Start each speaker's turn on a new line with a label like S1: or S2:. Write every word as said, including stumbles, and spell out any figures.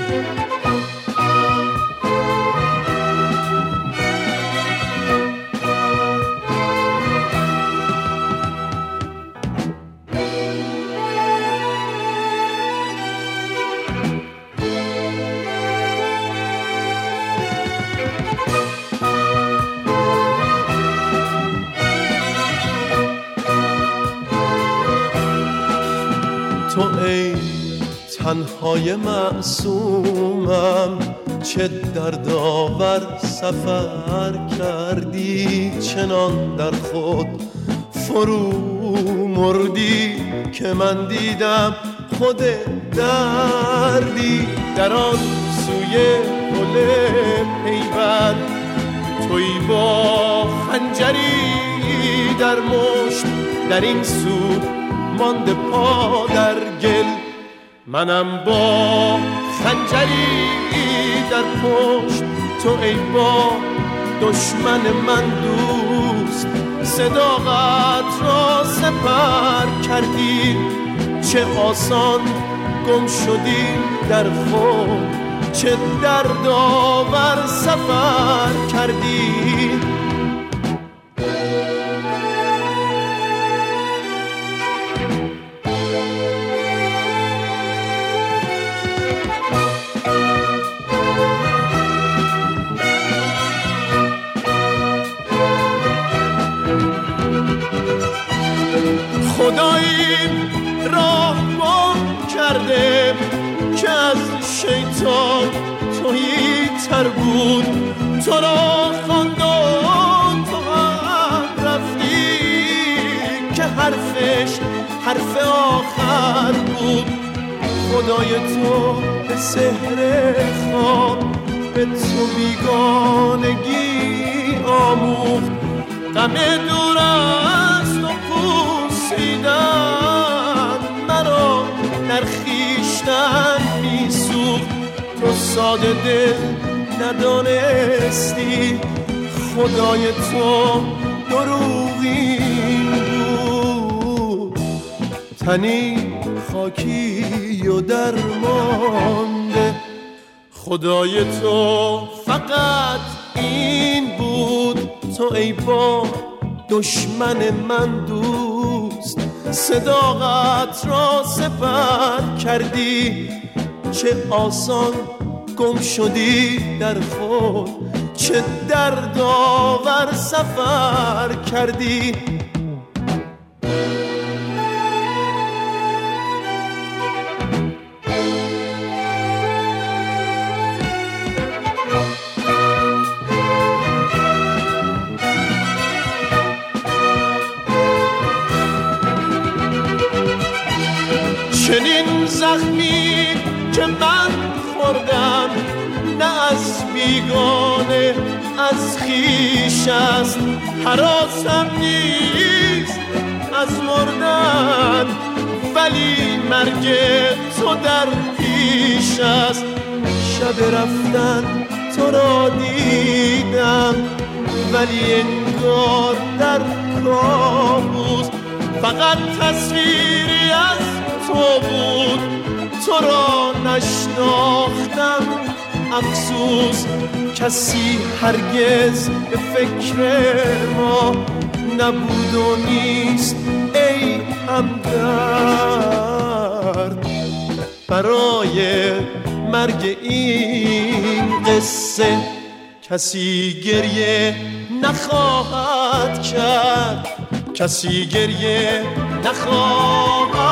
S1: تو ای تنهای معصومم، چه دردآور سفر کردی، چنان در خود فرو مردی که من دیدم خود دردی. در آن سوی گل پیوند تویی با خنجری در مشت، در این سو مانده پا در گل، منم با خنجری در پشت. تو ای با دشمن من دوست، صداقت را سپر کردی، چه آسان گم شدی در خود، چه دردآور سفر کردی. خدایی راه گم کرده که از شیطان تویی تر بود، تو را خواند و تو هم رفتی که حرفش حرف آخر بود. خدای تو به سحر خواب به تو بیگانگی آموخت، غم دور است و پوسیدن مرا در خویشتن میسوخت. تو ساده دل ندانستی خدای تو دروغین بود، تنی خاکی و درمانده. خدای تو فقط این بود، تو ای با دشمن من دوست، صداقت را سپر کردی، چه آسان گم شدی در خود، چه دردآور سفر کردی. چنین زخمی که من خوردم نه از بیگانه از خویش است، هراسم نیست از مردن ولی مرگ تو در پیش است. شب رفتن تو را دیدم ولی انگار در کابوس، فقط تصویری از تو بود، تو را نشناختم افسوس. کسی هرگز به فکر ما نبود و نیست ای همدرد، برای مرگ این قصه کسی گریه نخواهد کرد، کسی گریه نخواهد